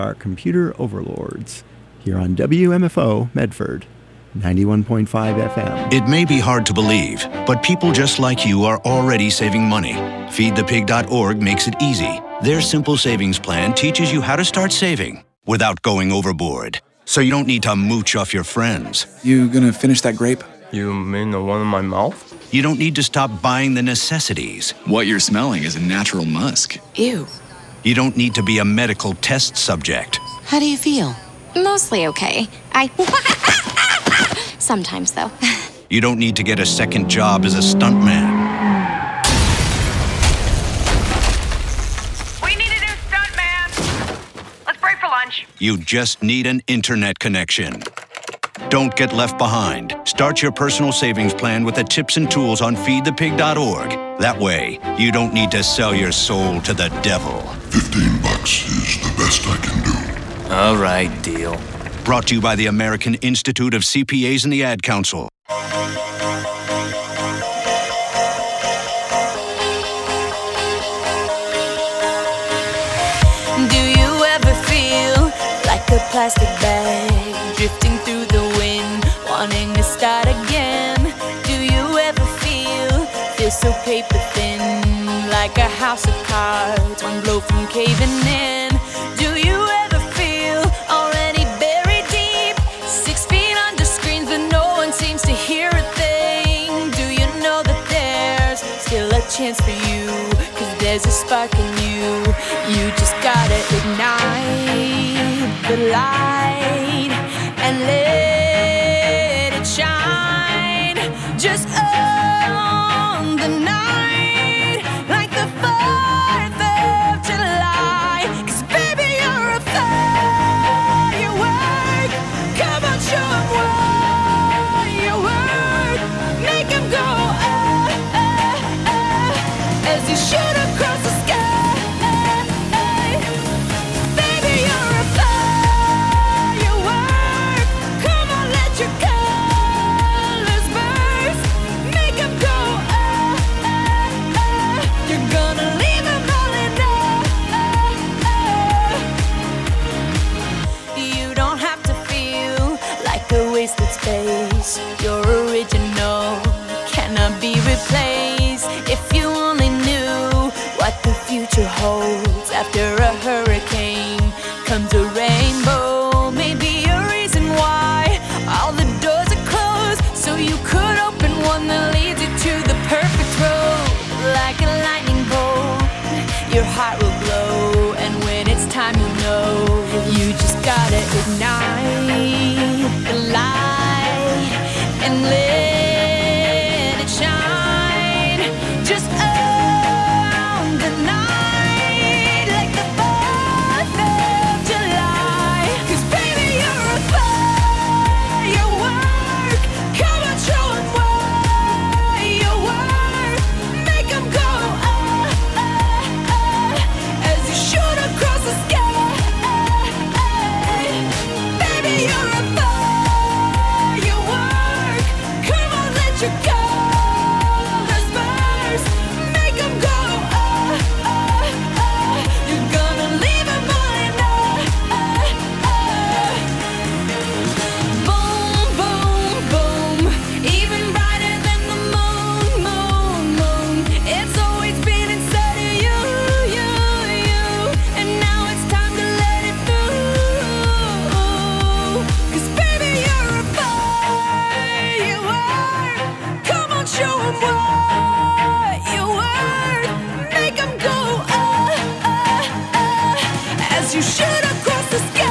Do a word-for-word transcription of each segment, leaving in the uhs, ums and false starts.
Our computer overlords here on W M F O Medford, ninety-one point five F M. It may be hard to believe, but people just like you are already saving money. feed the pig dot org makes it easy. Their simple savings plan teaches you how to start saving without going overboard, so you don't need to mooch off your friends. You gonna finish that grape? You mean the one in my mouth? You don't need to stop buying the necessities. What you're smelling is a natural musk. Ew. You don't need to be a medical test subject. How do you feel? Mostly okay. I... Sometimes, though. You don't need to get a second job as a stuntman. We need a new stuntman. Let's break for lunch. You just need an internet connection. Don't get left behind. Start your personal savings plan with the tips and tools on feed the pig dot org. That way, you don't need to sell your soul to the devil. Fifteen bucks is the best I can do. All right, deal. Brought to you by the American Institute of C P As and the Ad Council. Do you ever feel like a plastic bag drifting through the wind, wanting to start again? Do you ever feel, feel so paper thin, like a house of cards, one blow from caving in? Do you ever feel already buried deep, six feet under screens but no one seems to hear a thing? Do you know that there's still a chance for you, cause there's a spark in you? You just gotta ignite the light and let it shine. Just own the night like the fourth of July. Cause baby, you're a firework. Come on, show 'em what you work. Make 'em go ah, ah, ah, as you shoot across the sky. Baby, you're a firework. Come on, let your colors burst. Make 'em go ah, ah, ah. You're gonna leave 'em all in awe. You don't have to feel like a wasted space. Your original cannot be replaced. If you only knew what the future holds, after a hurricane comes a rainbow. Maybe a reason why all the doors are closed, so you could open one that leads you to the perfect road. Like a lightning bolt, your heart will glow, and when it's time you'll know. You just gotta ignite the light and let it shine. Just own the night like the fourth of July. Cause baby, you're a firework. Come on, show 'em what you work. Make 'em go ah, ah, ah, as you shoot across the sky. Baby, you're a firework. Come on, let your colors burst. Make 'em go ah, ah, ah. You're gonna leave 'em all in awe. Boom, boom, boom. Even brighter than the moon, moon, moon. It's always been inside of you, you, you. And now it's time to let it through. Cause baby, you're a firework. Come on, show 'em what you work. Make 'em go ah, ah, ah, as you shoot across the sky.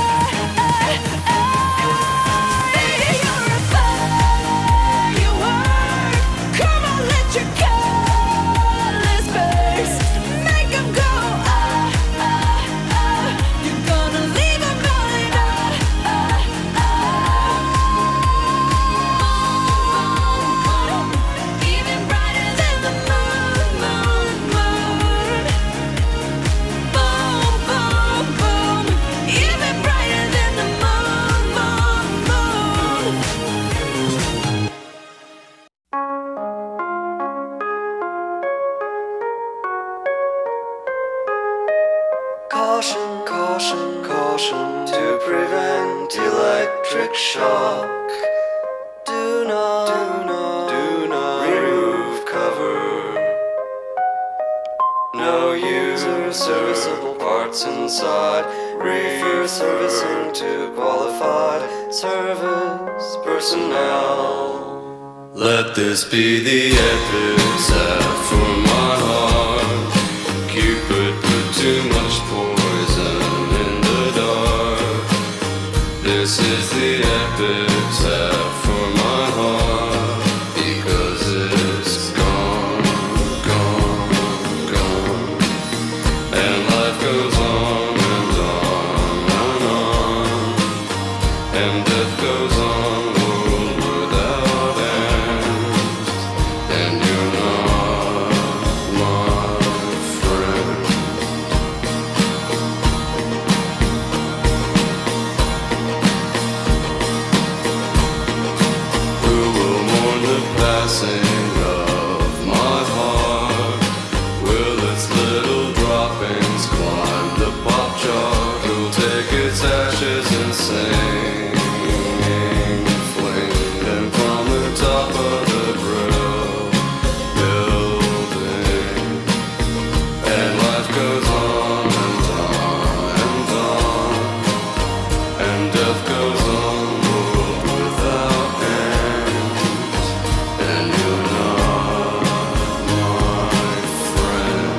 Baby, you're a firework. Come on, let your colors burst. Make 'em go ah, ah, ah. You're gonna leave 'em all in awe. Even brighter than the moon, moon, moon. Boom, boom, boom. prevent electric shock. Do not, do not, do not remove cover. No user serviceable parts inside. Refer servicing to qualified service personnel. Let this be the epitaph for my heart. Cupid put too much poison in the dark. This is the epitaph for my heart, because it's gone, gone, gone. And life goes on and on and on. And death goes on, world without end. And you're not my friend. Who will mourn the passing of my heart? Will its little droppings climb the pop chart? Who'll take its ashes and sing, fling them from the top of the grill building? And life goes on and on and on. And death goes on, world without end. And you're not my friend.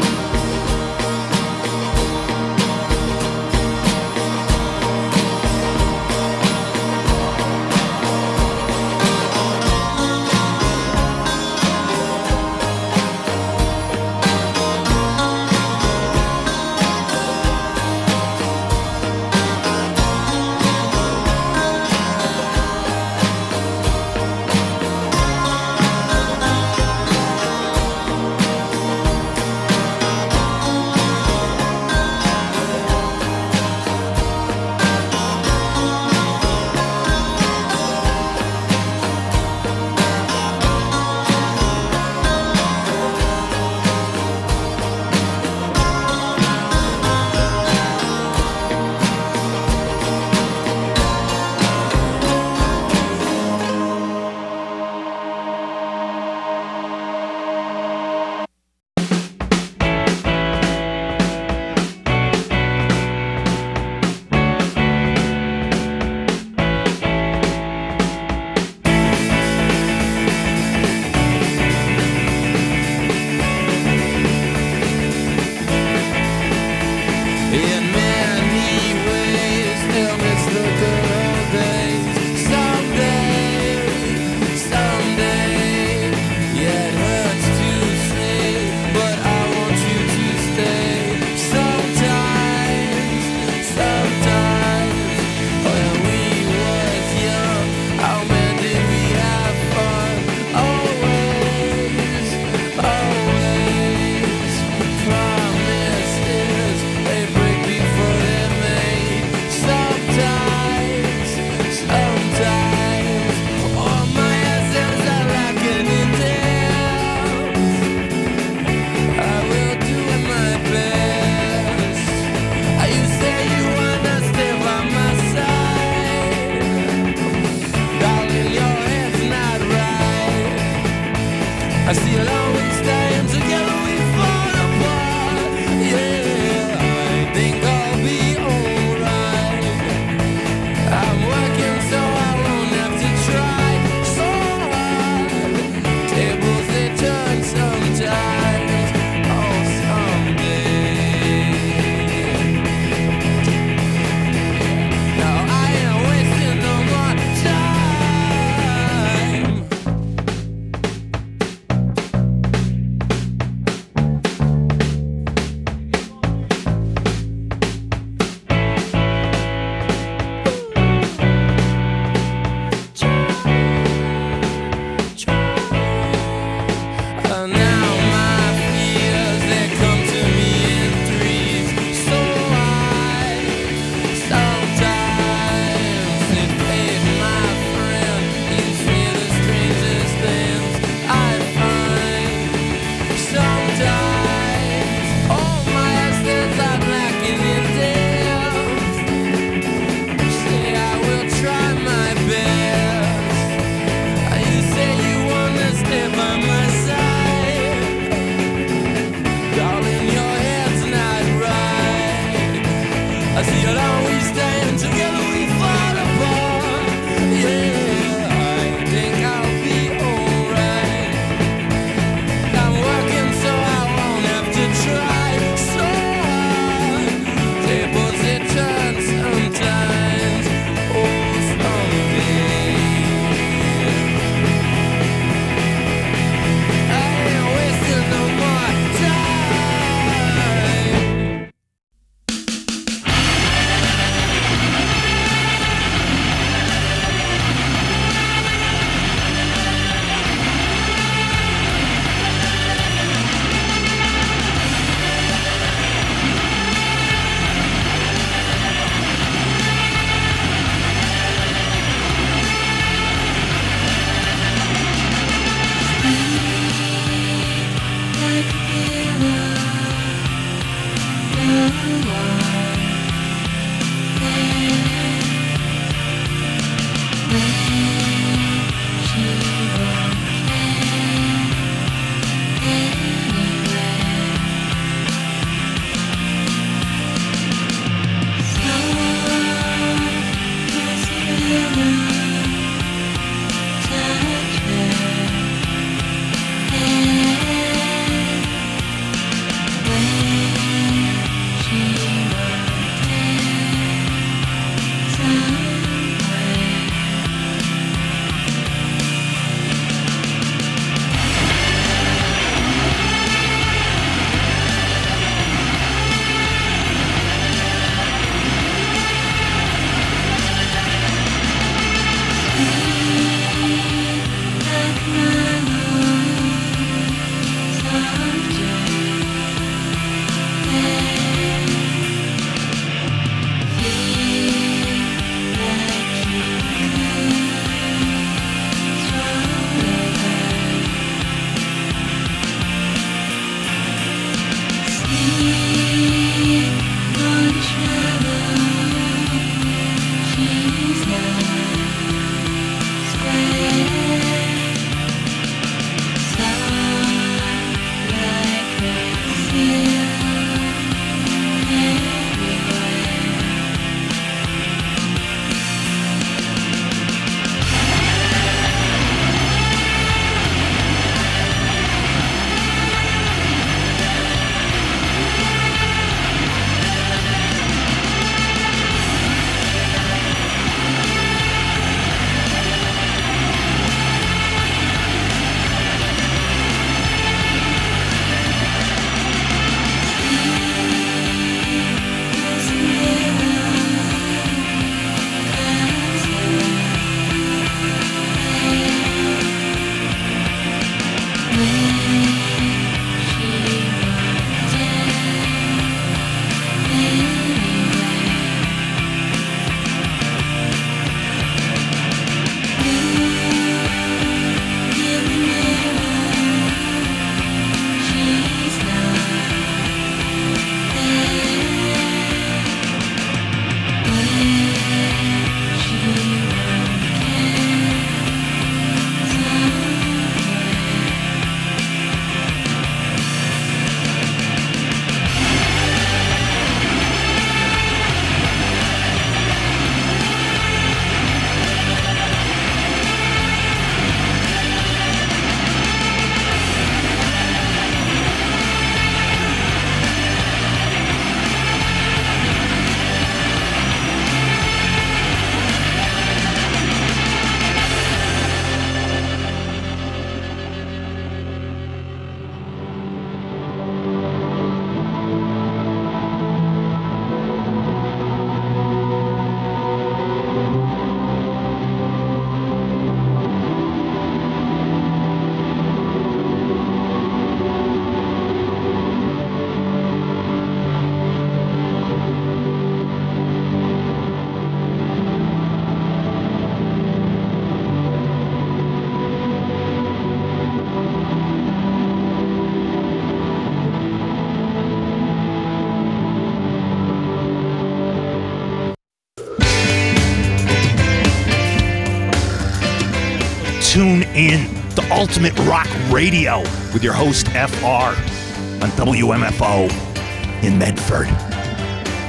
Tune in to Ultimate Rock Radio with your host, F R, on W M F O in Medford.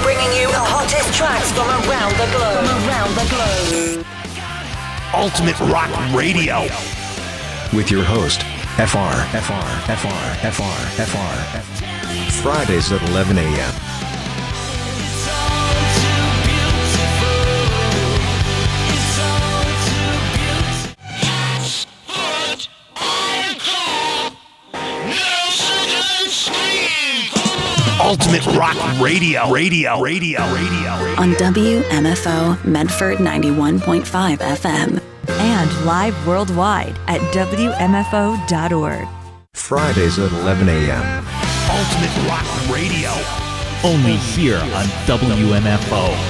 bringing you the hottest tracks from around the globe. From around the globe. Ultimate Rock Radio. With your host, F R, F R, F R, F R, F R, F R. Fridays at eleven a.m. Ultimate Rock Radio. Radio. Radio. Radio. On W M F O Medford ninety-one point five F M. And live worldwide at W M F O dot org. Fridays at eleven a.m. Ultimate Rock Radio. Only here on W M F O.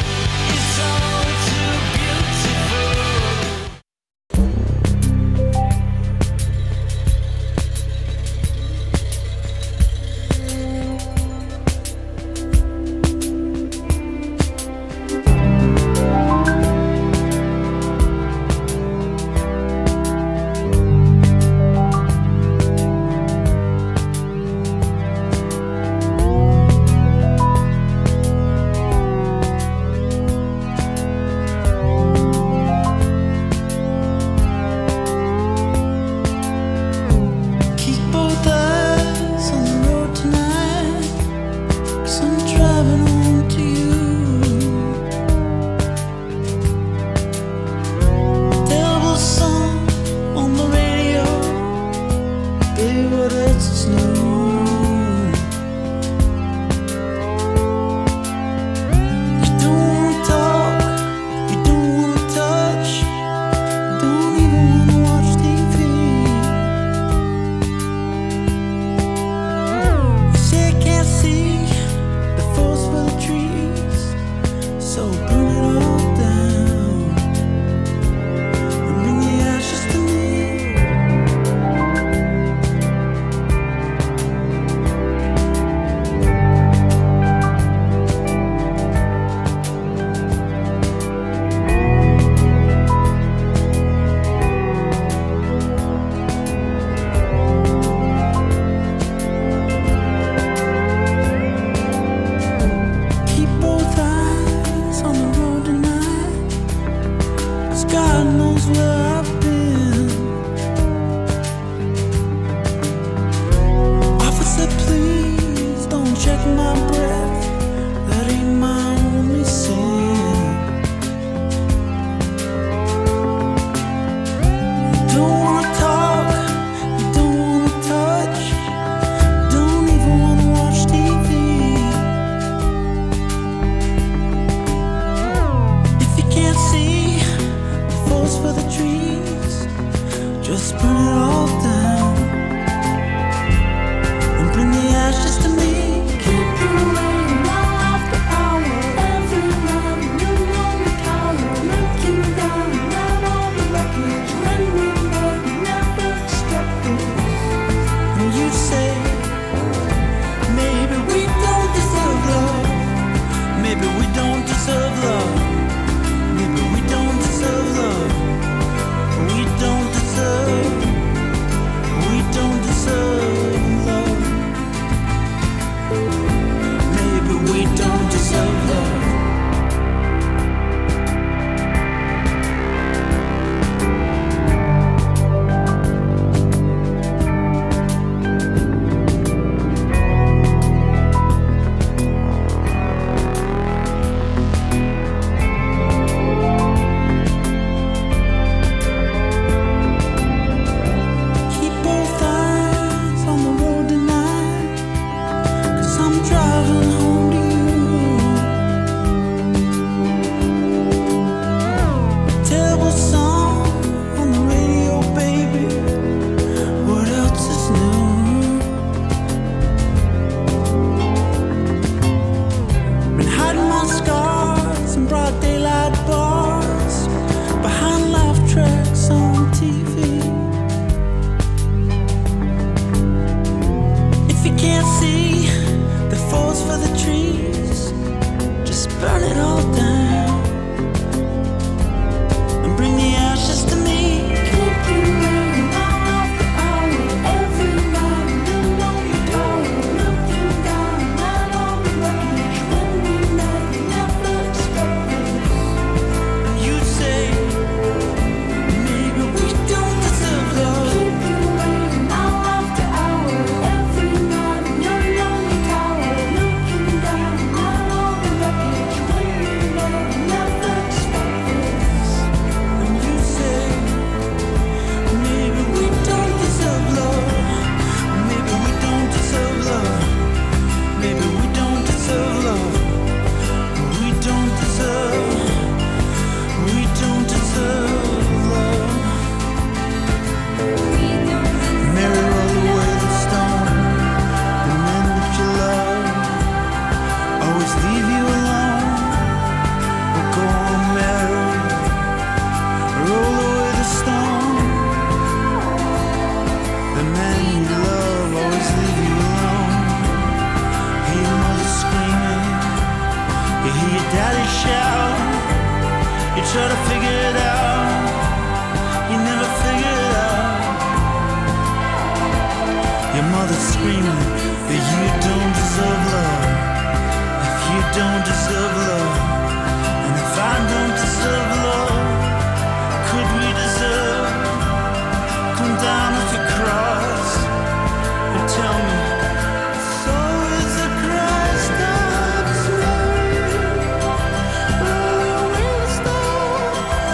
try to figure it out, you never figure it out. Your mother's screaming that you don't deserve love. If you don't deserve love, and if I don't deserve love, could we deserve? Come down off your cross and tell me. So is the Christ of slain. Where will stop?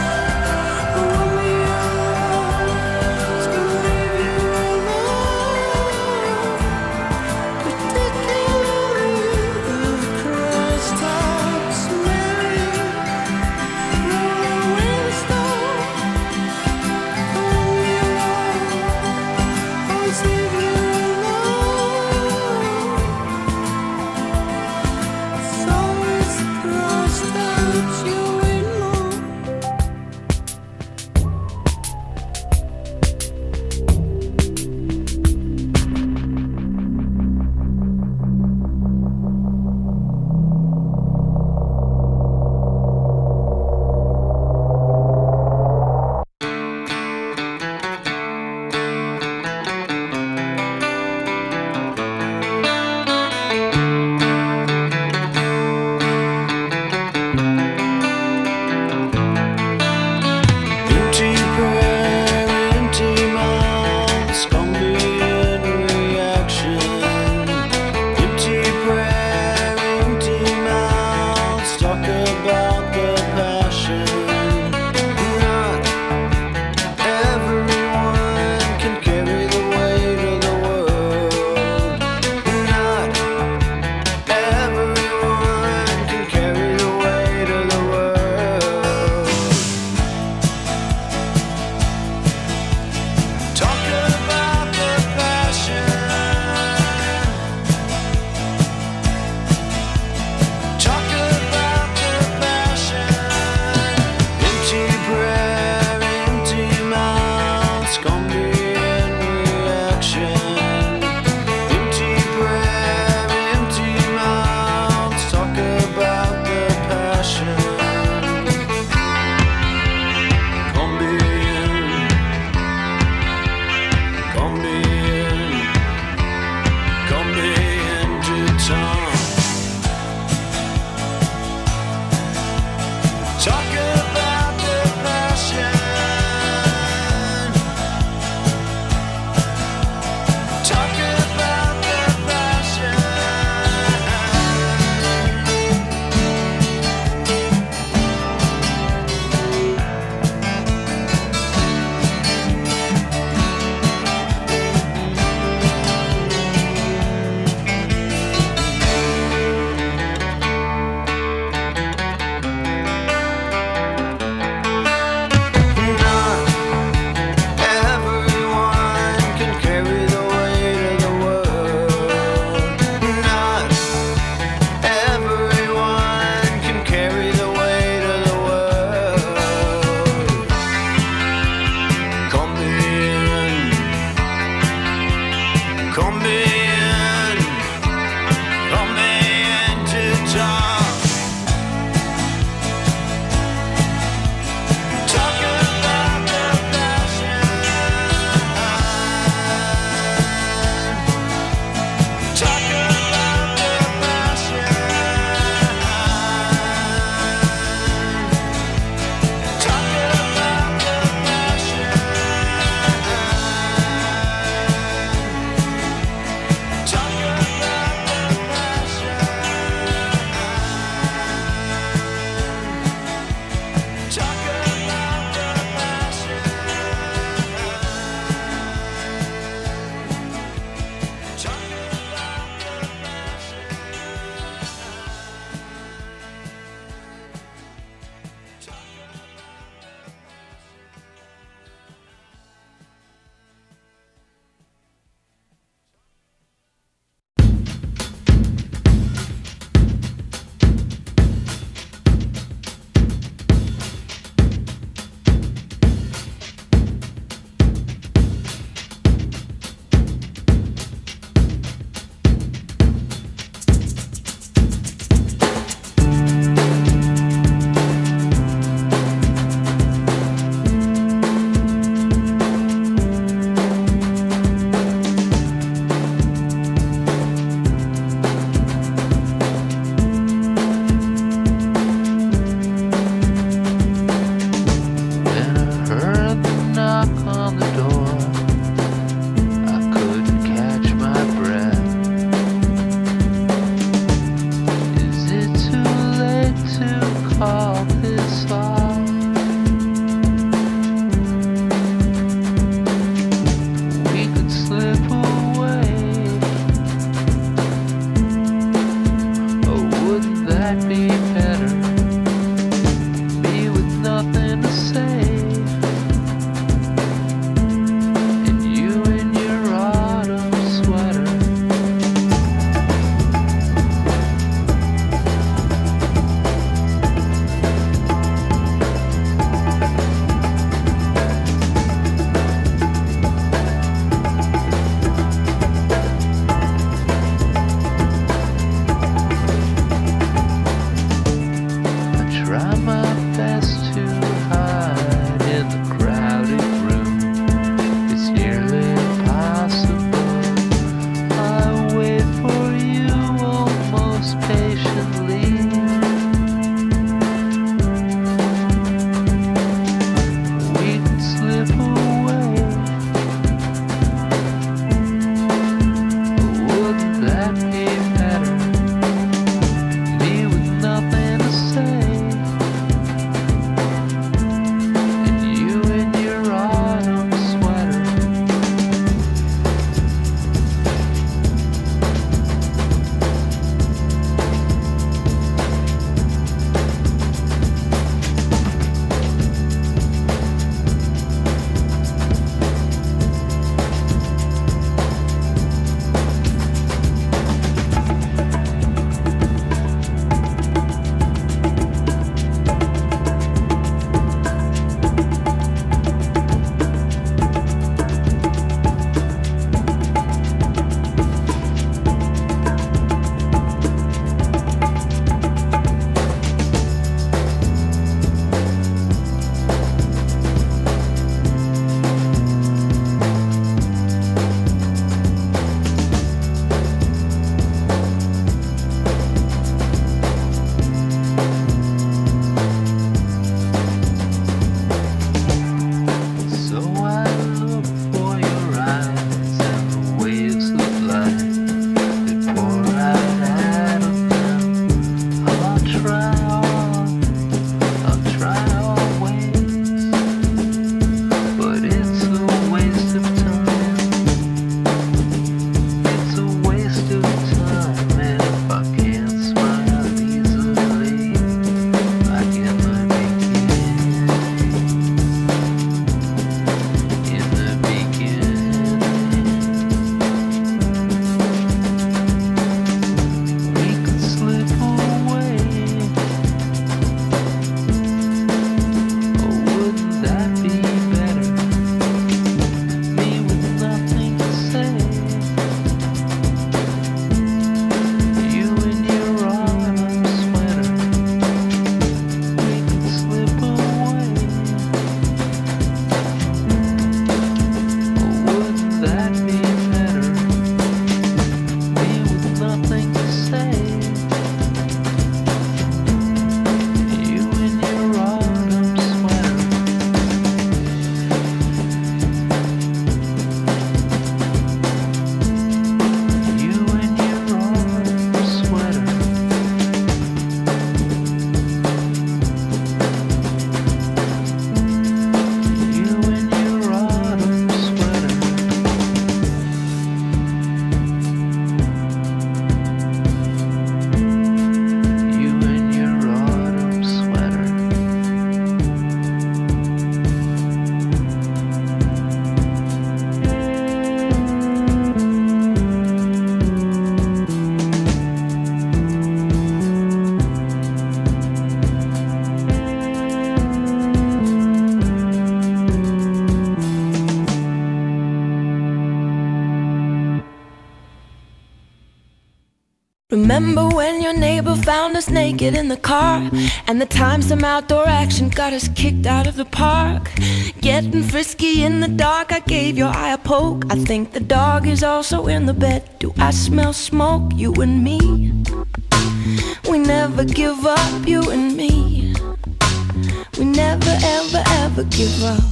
Remember when your neighbor found us naked in the car, and the time some outdoor action got us kicked out of the park? Getting frisky in the dark, I gave your eye a poke. I think the dog is also in the bed. Do I smell smoke? You and me, we never give up, you and me. We never ever ever give up.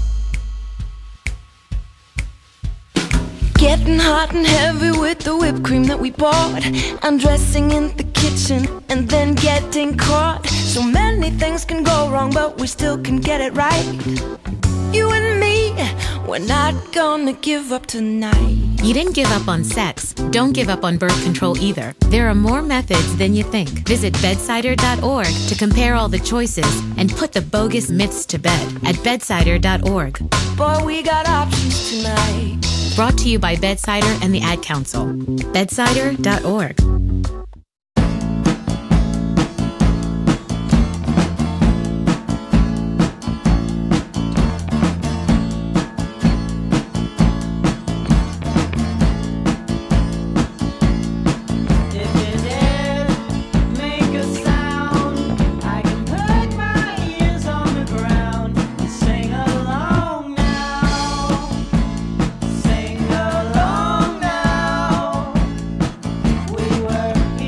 Getting hot and heavy with the whipped cream that we bought, undressing in the kitchen and then getting caught. So many things can go wrong, but we still can get it right. You and me, we're not gonna give up tonight. You didn't give up on sex. Don't give up on birth control either. There are more methods than you think. Visit bedsider dot org to compare all the choices and put the bogus myths to bed at bedsider dot org. Boy, we got options tonight. Brought to you by Bedsider and the Ad Council. bedsider dot org. We were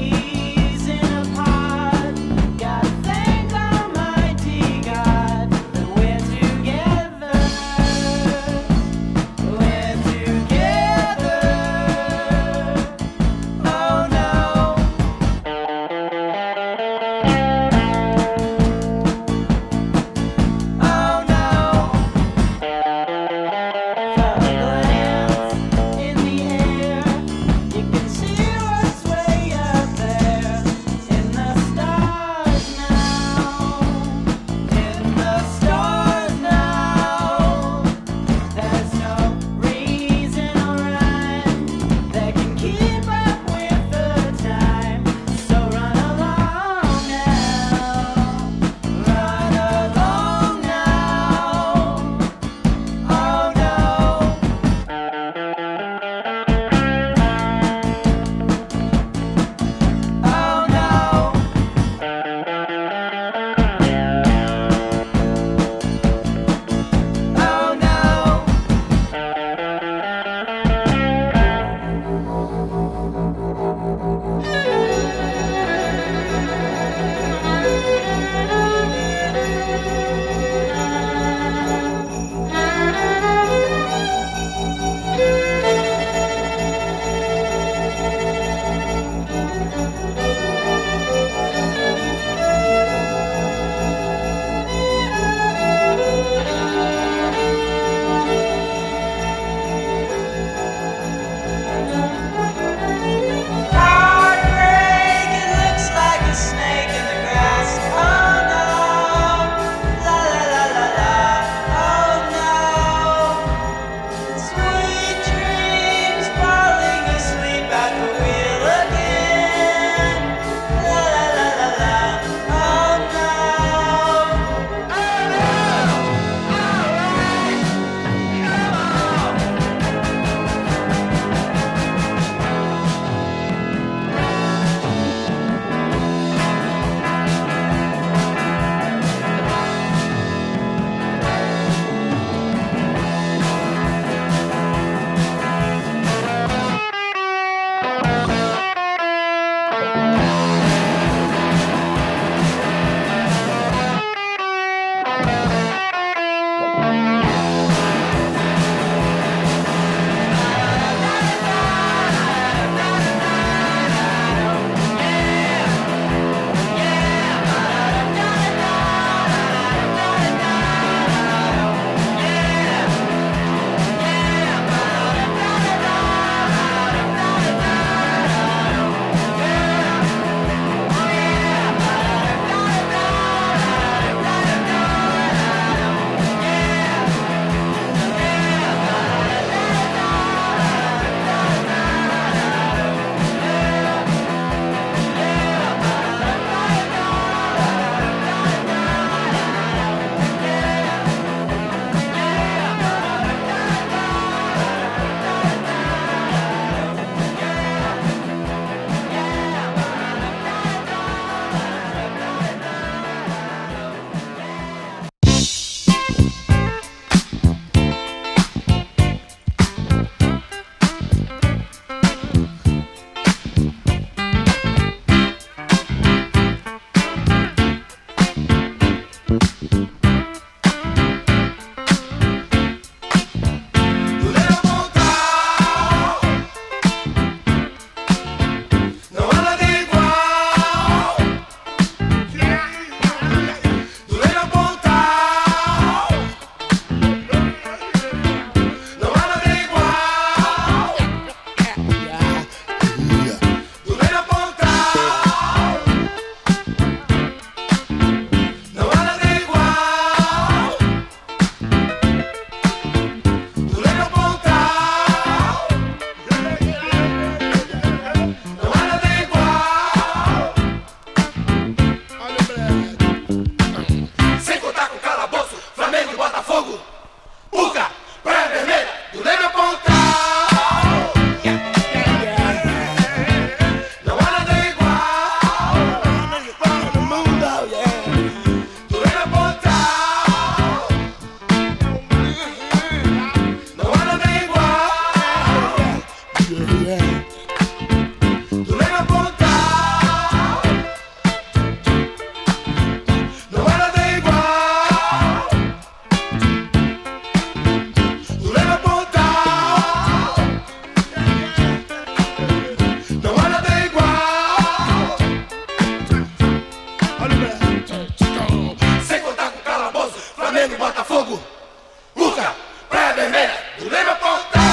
comendo Botafogo, Luca, praia vermelha, do Leme Pontal.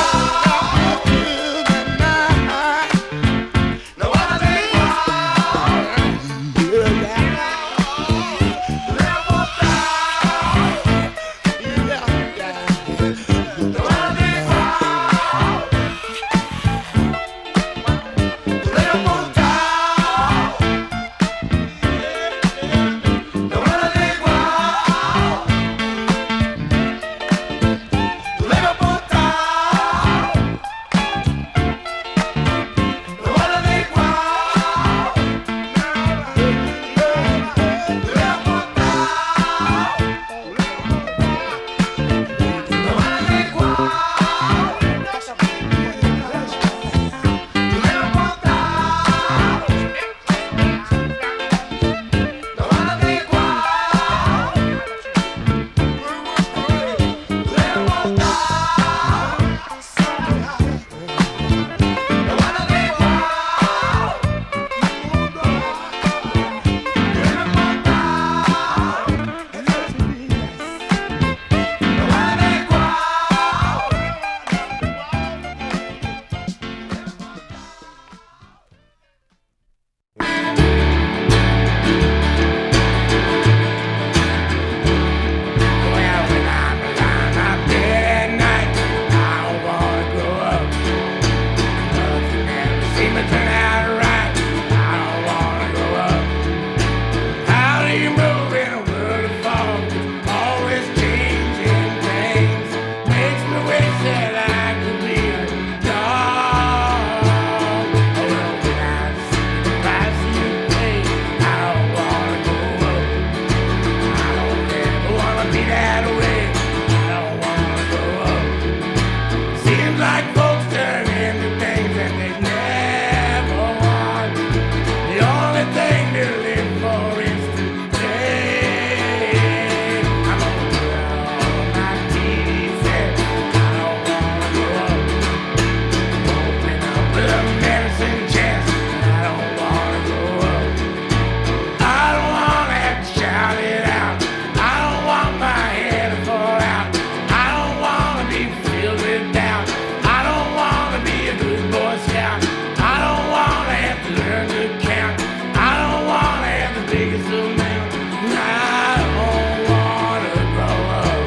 Não há nada igual. Do Leme Pontal. Não há nada igual. Do Leme Pontal. Não há nada igual. Do Leme Pontal. Não há nada igual. Do Leme Pontal. Não há nada igual. Do Leme Pontal. Não há nada igual. Do Leme Pontal. Não há nada igual. Do Leme Pontal. Não há nada igual. Well, when I'm lying out there at night, I don't wanna grow up. Nothing ever seems to turn out right. I don't wanna grow up. How do you move in a world of fog? Always changing things. Makes me wish that I could be a dog. Oh, well, when I see the price you pay, I don't wanna grow up. I don't ever wanna be that way. I don't wanna grow up. Seems like folks turn into things that they never want. The only thing to live for is today. I'm gonna put all my T V set. I don't wanna grow up. Open up the medicine chest. I don't wanna grow up. I don't wanna have to shout it out. I don't want my head to fall out. I don't wanna be filled with doubt. I don't wanna be a good boy scout. I don't wanna have to learn to count. I don't wanna have the biggest amount. I don't wanna grow up.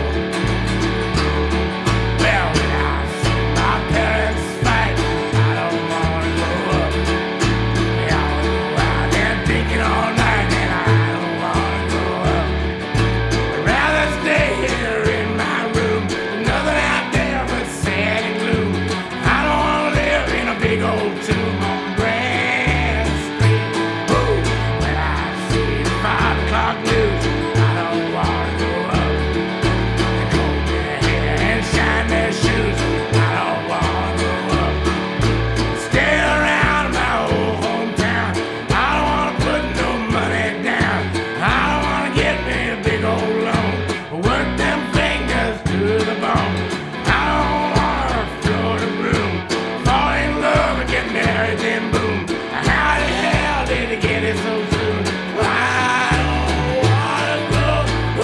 Well, when I see my parents fight, I don't wanna grow up. They all go out there drinking all night, and I don't wanna grow up. I'd rather stay here in my room. Nothing out there but sad and gloom. I don't wanna live in a big old tomb on Grand Street. Ooh, when I see the five o'clock news, I don't wanna grow up. They comb their hair and shine their shoes. I don't wanna grow up. Stay around my old hometown. I don't wanna put no money down. I don't wanna get me a big old loan. Work them fingers to the bone. I don't wanna float a broom. Fall in love and get married, then boom. How the hell did it get it so soon? I don't wanna grow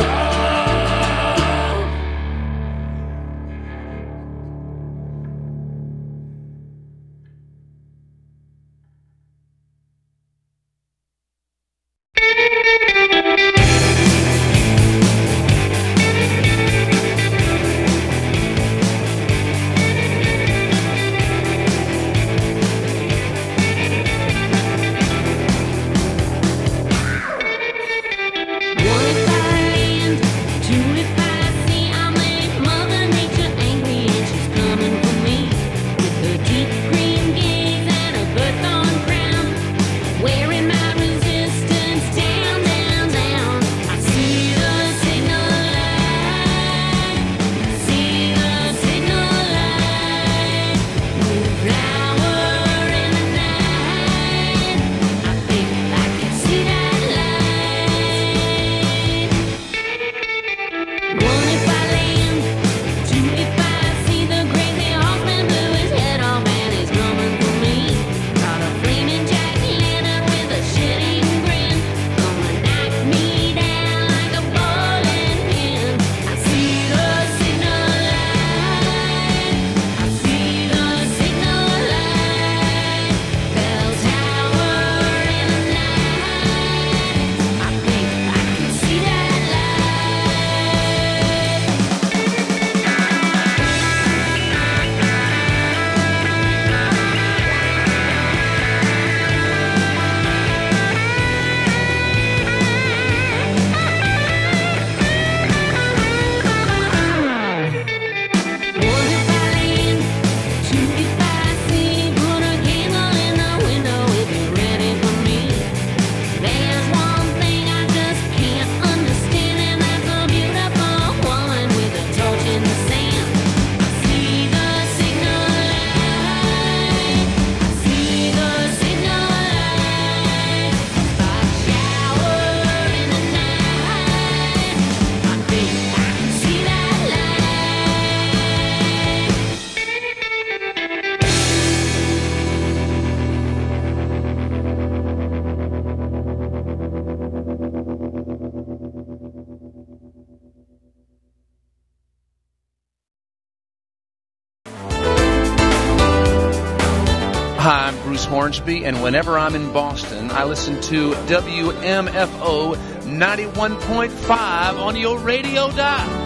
up. Hornsby, and whenever I'm in Boston, I listen to W M F O ninety-one point five on your radio dial.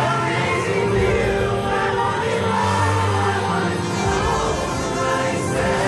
Myself.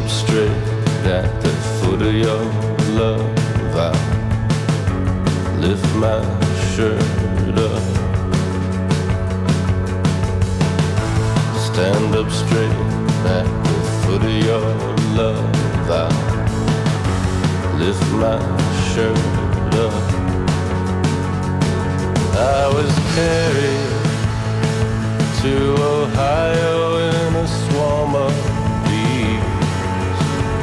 up straight at the foot of your love. I lift my shirt up. Stand up straight at the foot of your love. I lift my shirt up. I was carried to Ohio in a swarm of bees.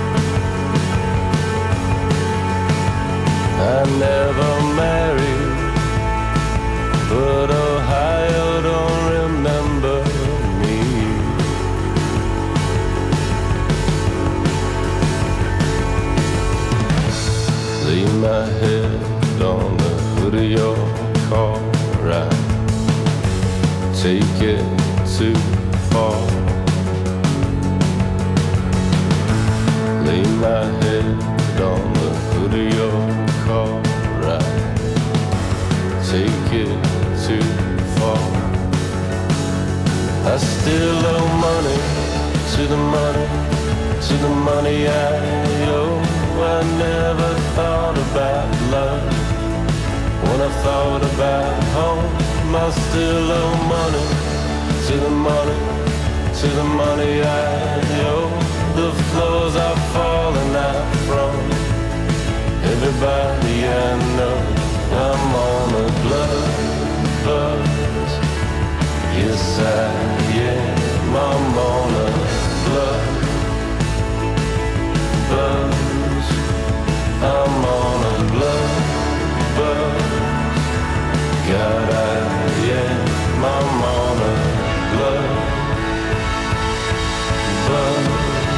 I never married, but Ohio don't remember me. Lay my head on the hood of your car, I take it too far. Lay my head on the hood of your car, I take it too far. I still owe money to the money, to the money I owe. I never thought about love when I thought about home. I still owe money to the money, to the money I owe. The floors are falling out from everybody I know. I'm on a blood buzz. Yes, I am. I'm on a blood buzz. I'm on a blood buzz. God, I am. I'm on a blood buzz.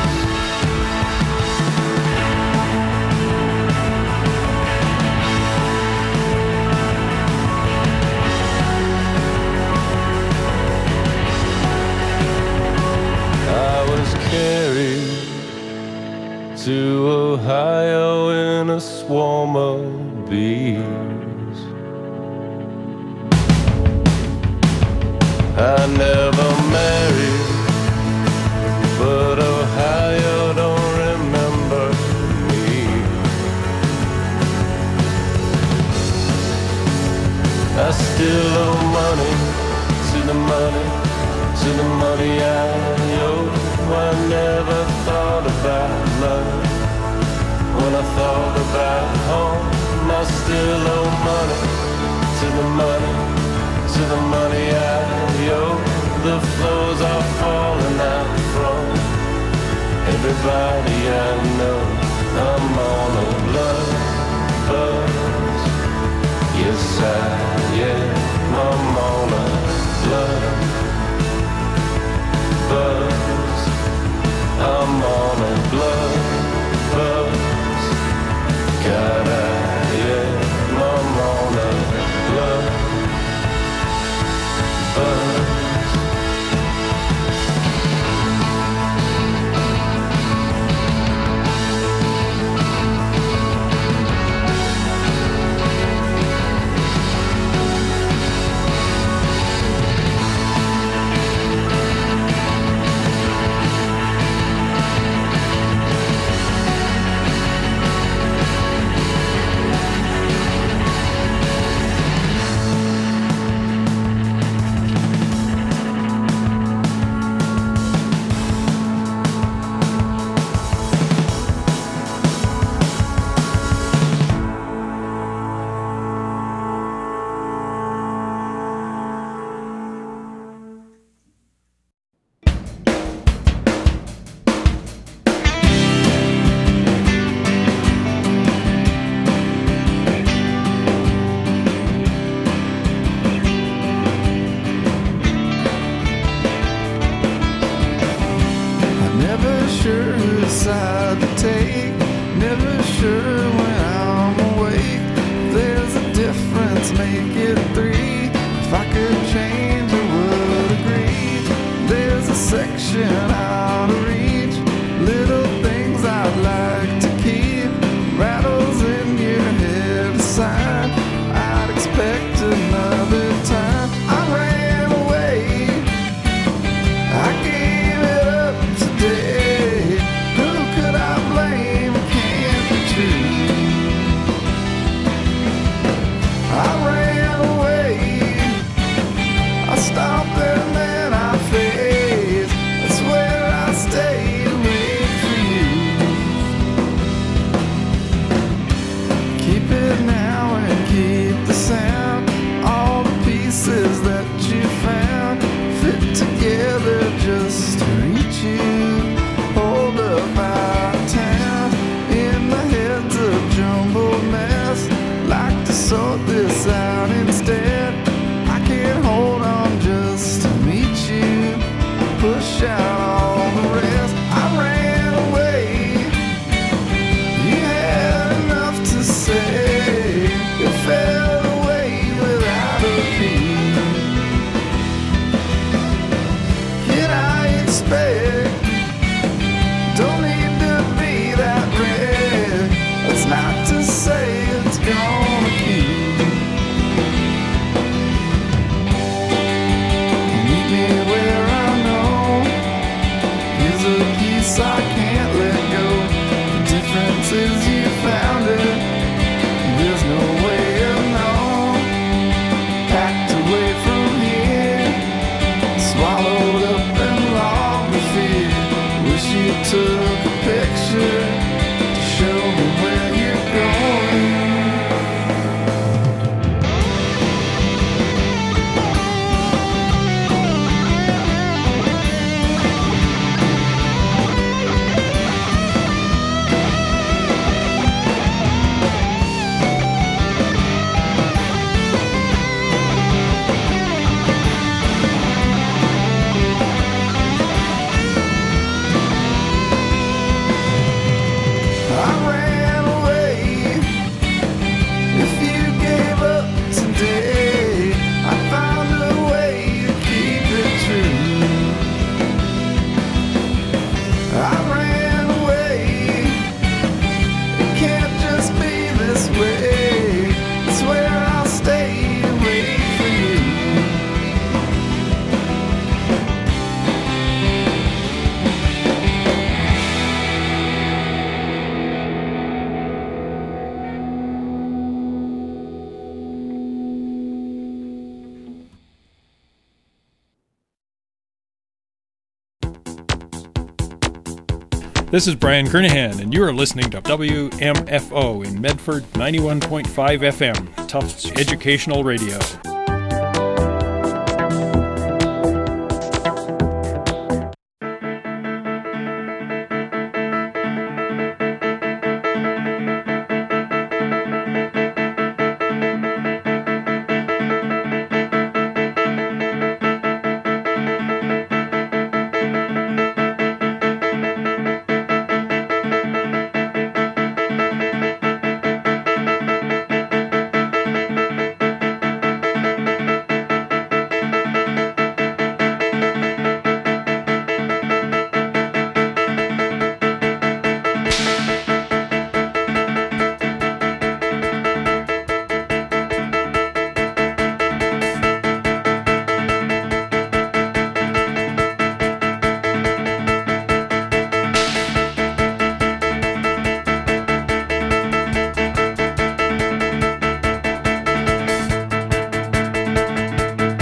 Carried to Ohio in a swarm of bees. I never married, but Ohio don't remember me. I still owe money to the money, to the money I owe. I never thought about love when I thought about home. I still owe money to the money, to the money I owe. The floors are falling out from everybody I know. I'm on a blood buzz. Yes, I am. I'm on a blood buzz. I'm on a blood buzz. God, I am. I'm on a blood buzz. I gave it up today. Who could us out instead. I can't hold on just to meet you. Push out all the rest. I ran away. You had enough to say. It fell away without a beat. Can I expect? Don't need to be that red. That's not to say it's gonna keep. Meet me where I know. Here's a piece I can't let go. The difference is you found it. There's no way of knowing. Packed away from here, swallowed up and logged the fear. Wish you took a picture to show me where you're going. I ran away. If you gave up today, I found a way to keep it true. I ran away. It can't just be this way. I swear I'll stay away from you. This is Brian Kernahan, and you are listening to W M F O in Medford ninety-one point five F M, Tufts Educational Radio.